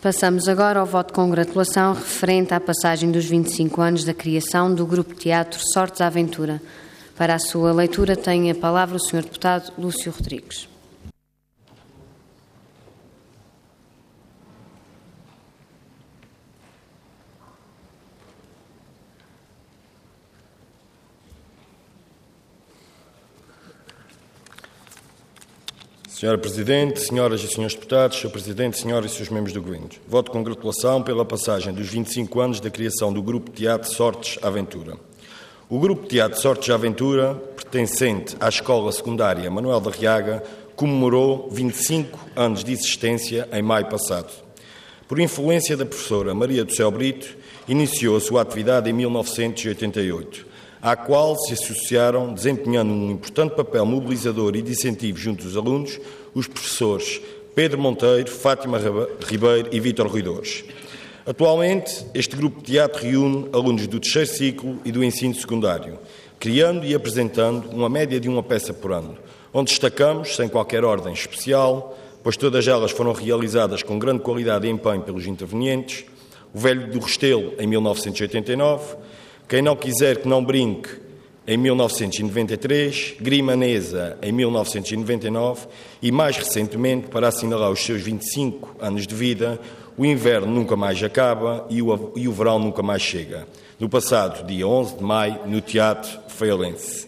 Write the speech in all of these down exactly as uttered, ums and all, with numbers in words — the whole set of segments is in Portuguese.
Passamos agora ao voto de congratulação referente à passagem dos vinte e cinco anos da criação do Grupo de Teatro Sortes à Aventura. Para a sua leitura tem a palavra o senhor Deputado Lúcio Rodrigues. Senhora Presidente, senhoras e senhores deputados, senhor Presidente, senhoras e senhores membros do Governo, voto de congratulação pela passagem dos vinte e cinco anos da criação do Grupo de Teatro Sortes à Aventura. O Grupo de Teatro Sortes à Aventura, pertencente à Escola Secundária Manuel da Riaga, comemorou vinte e cinco anos de existência em maio passado. Por influência da professora Maria do Céu Brito, iniciou a sua atividade em mil novecentos e oitenta e oito. À qual se associaram, desempenhando um importante papel mobilizador e de incentivo junto dos alunos, os professores Pedro Monteiro, Fátima Ribeiro e Vítor Ruidores. Atualmente, este grupo de teatro reúne alunos do terceiro ciclo e do ensino secundário, criando e apresentando uma média de uma peça por ano, onde destacamos, sem qualquer ordem especial, pois todas elas foram realizadas com grande qualidade e empenho pelos intervenientes, O Velho do Restelo, em mil novecentos e oitenta e nove, Quem Não Quiser Que Não Brinque, em mil novecentos e noventa e três, Grimanesa, em mil novecentos e noventa e nove e, mais recentemente, para assinalar os seus vinte e cinco anos de vida, O Inverno Nunca Mais Acaba e o, e o Verão Nunca Mais Chega, no passado dia onze de maio, no Teatro Feirense.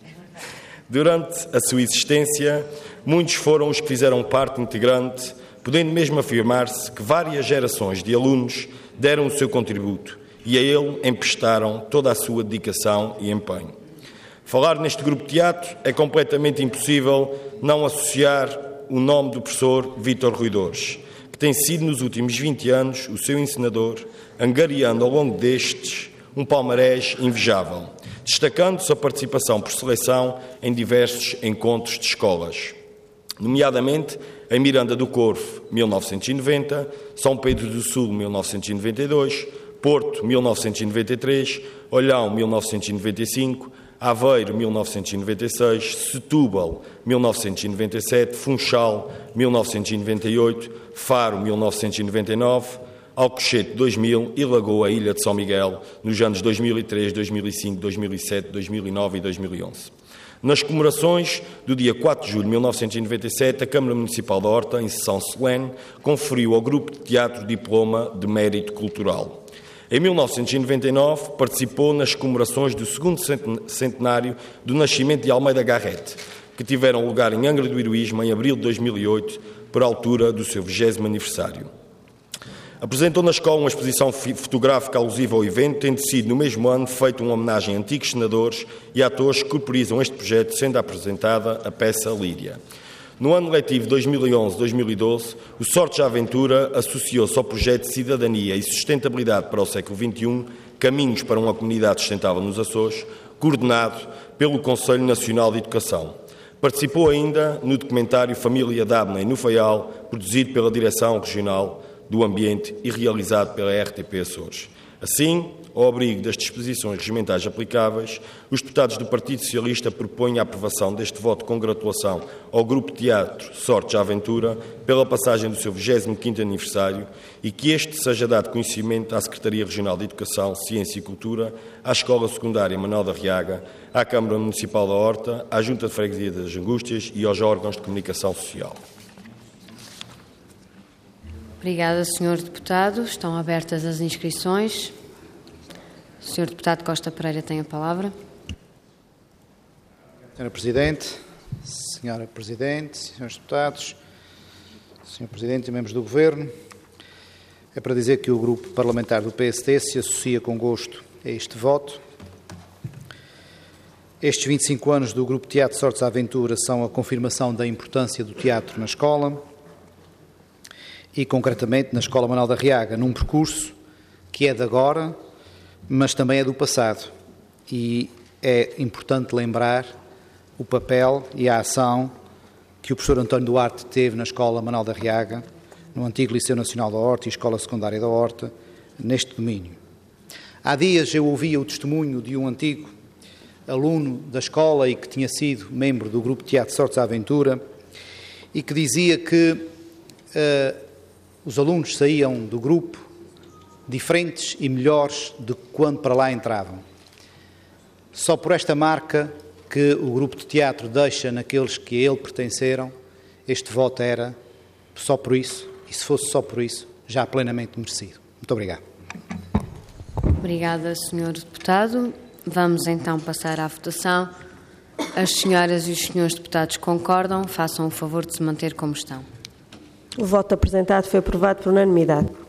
Durante a sua existência, muitos foram os que fizeram parte integrante, podendo mesmo afirmar-se que várias gerações de alunos deram o seu contributo e a ele emprestaram toda a sua dedicação e empenho. Falar neste grupo de teatro é completamente impossível não associar o nome do professor Vítor Ruidores, que tem sido nos últimos vinte anos o seu ensinador, angariando ao longo destes um palmarés invejável, destacando-se a participação por seleção em diversos encontros de escolas, nomeadamente em Miranda do Corvo, mil novecentos e noventa, São Pedro do Sul, mil novecentos e noventa e dois, Porto, mil novecentos e noventa e três, Olhão, mil novecentos e noventa e cinco, Aveiro, mil novecentos e noventa e seis, Setúbal, mil novecentos e noventa e sete, Funchal, mil novecentos e noventa e oito, Faro, mil novecentos e noventa e nove, Alcochete, dois mil e Lagoa, Ilha de São Miguel, nos anos dois mil e três, dois mil e cinco, dois mil e sete, dois mil e nove e dois mil e onze. Nas comemorações do dia quatro de julho de mil novecentos e noventa e sete, a Câmara Municipal da Horta, em sessão solene, conferiu ao Grupo de Teatro Diploma de Mérito Cultural. Em mil novecentos e noventa e nove, participou nas comemorações do segundo centenário do nascimento de Almeida Garrett, que tiveram lugar em Angra do Heroísmo em abril de dois mil e oito, por altura do seu vigésimo aniversário. Apresentou na escola uma exposição fotográfica alusiva ao evento, tendo sido, no mesmo ano, feita uma homenagem a antigos senadores e atores que corporizam este projeto, sendo apresentada a peça Líria. No ano letivo dois mil e onze a dois mil e doze, o Sortes à Aventura associou-se ao projeto de Cidadania e Sustentabilidade para o século vinte e um, Caminhos para uma Comunidade Sustentável nos Açores, coordenado pelo Conselho Nacional de Educação. Participou ainda no documentário Família Dabney no Faial, produzido pela Direção Regional do Ambiente e realizado pela R T P Açores. Assim, ao abrigo das disposições regimentais aplicáveis, os deputados do Partido Socialista propõem a aprovação deste voto de congratulação ao Grupo de Teatro Sortes à Aventura pela passagem do seu vigésimo quinto aniversário e que este seja dado conhecimento à Secretaria Regional de Educação, Ciência e Cultura, à Escola Secundária Manuel da Riaga, à Câmara Municipal da Horta, à Junta de Freguesia das Angústias e aos órgãos de comunicação social. Obrigada, senhor Deputado. Estão abertas as inscrições. O senhor Deputado Costa Pereira tem a palavra. Senhora Presidente, Senhora Presidente, senhores Deputados, senhor Presidente e membros do Governo, é para dizer que o Grupo Parlamentar do P S D se associa com gosto a este voto. Estes vinte e cinco anos do Grupo Teatro Sortes à Aventura são a confirmação da importância do teatro na escola e, concretamente, na Escola Manuel da Riaga, num percurso que é de agora, mas também é do passado. E é importante lembrar o papel e a ação que o professor António Duarte teve na Escola Manuel da Riaga, no antigo Liceu Nacional da Horta e Escola Secundária da Horta, neste domínio. Há dias eu ouvia o testemunho de um antigo aluno da escola e que tinha sido membro do Grupo Teatro Sortes à Aventura e que dizia que uh, os alunos saíam do grupo diferentes e melhores do que quando para lá entravam. Só por esta marca que o grupo de teatro deixa naqueles que a ele pertenceram, este voto era só por isso, e se fosse só por isso, já plenamente merecido. Muito obrigado. Obrigada, senhor Deputado. Vamos então passar à votação. As senhoras e os senhores deputados concordam, façam o favor de se manter como estão. O voto apresentado foi aprovado por unanimidade.